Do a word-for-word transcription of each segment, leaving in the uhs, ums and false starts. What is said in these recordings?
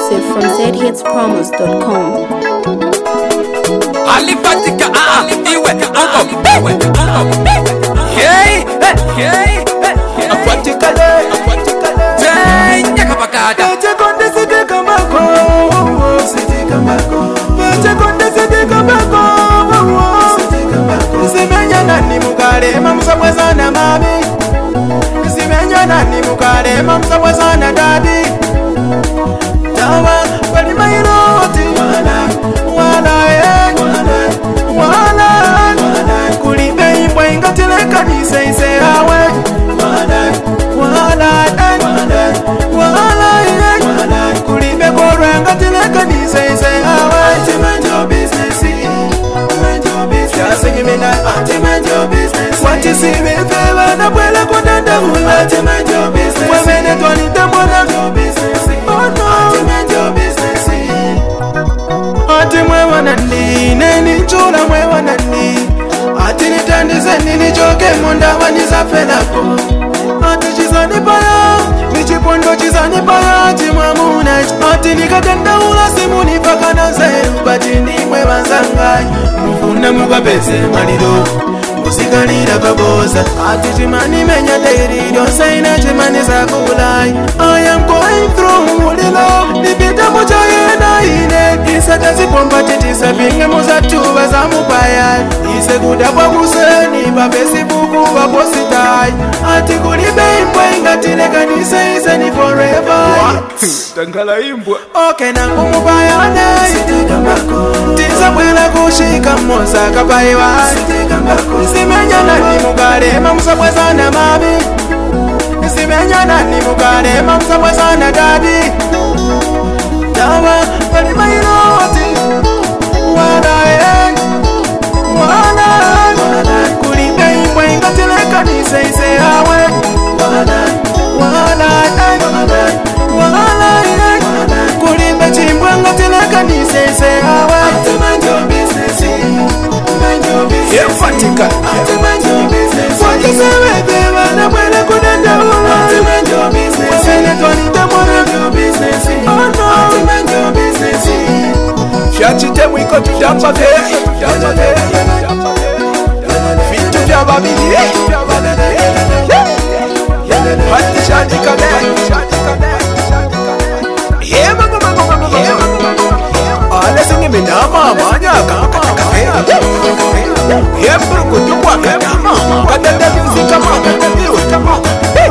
exclusive from z hits promos dot com. Alifatika ah iwe ungo iwe ungo hey hey afatika le afatika le tenya kapakata Peche konde sidi kamako sidi kamako Peche konde sidi kamako sidi kamako Simenya nani mukale mamsabwe sana mami Simenya nani mukale mamsabwe sana dadi Tawa wali mairoti wala wala eh wala wala kulibe imbwa ingatileka niseise awe wala wala wala wala eh kulibe borwa ingatileka niseise awe mind your business mind your business sing me now mind your business what you see me favor na kwela kundanda hula mind your business wemene twani temona your business oh no mind your business ati mwewa nani neni chula mwewa nani ati nitandize nini choke munda waniza felako ati chizani paya nichipondo chizani paya ati mwamuna ati nikatenda ula simu nipaka na zeru bati ni mwewa zangai mufuna mukapese maliro kusikalira kaboza ati chimani menya dairi yonsaina chimani sakulai I am going through mulilo nipita moja yena ine isata zipomba titisa vinge muzatuba za mupaya ise kudabwa kuseni pa Facebook pa positai ati kulibe imbwa ingatileka nise ise ni forever tangala imbwa okay nangu mupaya ane tisa bwela kushika moza kapaiwa Simenya nani mukale mamsabwe sana mami Simenya nani mukale mamsabwe sana dadi Tawa wali mairoti wala eh wala wala kulibe imbwa ingatileka niseise awe wala wala wala eh kulibe chimbwa ingatileka niseise awe mind your business mind your business yefatika mind your business what you say baby wana kwela kudanda ula mind your business wene twani temona your business oh no mind your business fyachite mwiko tudamba ve tudamba ve vitu vya babili hati shadika le ye mango mango mango ale singi minama manya kakaka ye burgu tukwa kama kadada muzika kama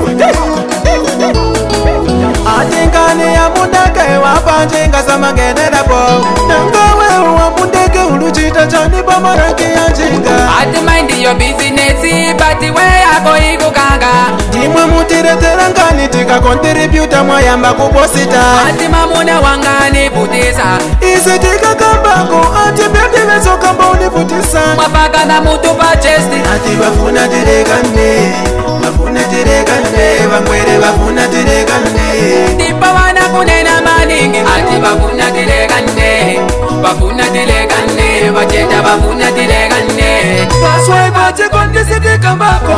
Atingane ya mundake wapanjinga samagenera po Nangawe wa mundake uluchita chani pa maraki ya jinga Ati mind your business but we ako iku kanga Timwe mutiretera ngani tika contributa mwayamba kuposita Ati mamuna wangani putisa Isi tika kambako ati baby wezo kamba uniputisa Mwapaka na mutu pa chesti Ati wafuna tirekane Wafuna tirekane Wangwere wafuna tirekane Tipa wana kunena maningi Ati wafuna tirekane Wafuna tirekane Wacheta wafuna tirekane That's why bache kondi siti kambako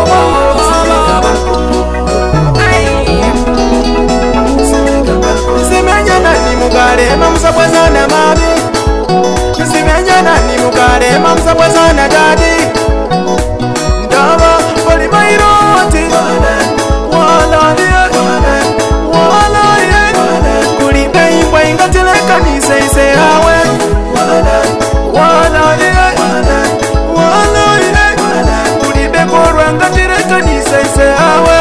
Simenya nani mukale mamsabwe sana mami Simenya nani mukale mamsabwe sana dadi Ndawa wali mairoti wala ye wala ye kulibe imbwa ingatileka niseise awe wala ye wala ye kulibe borwa ingatileka niseise awe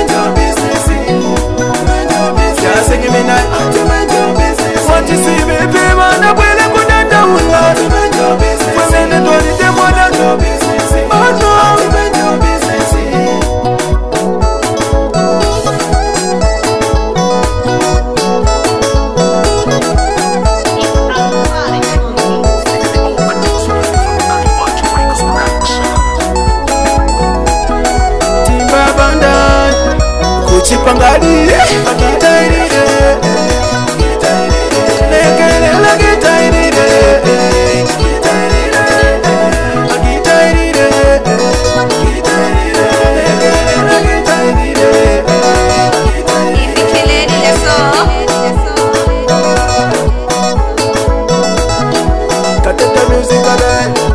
Sing me now what you see baby wana bwele kudanda ula Wemene twani temona oh no Timba banda kuchipangali akitairire zingale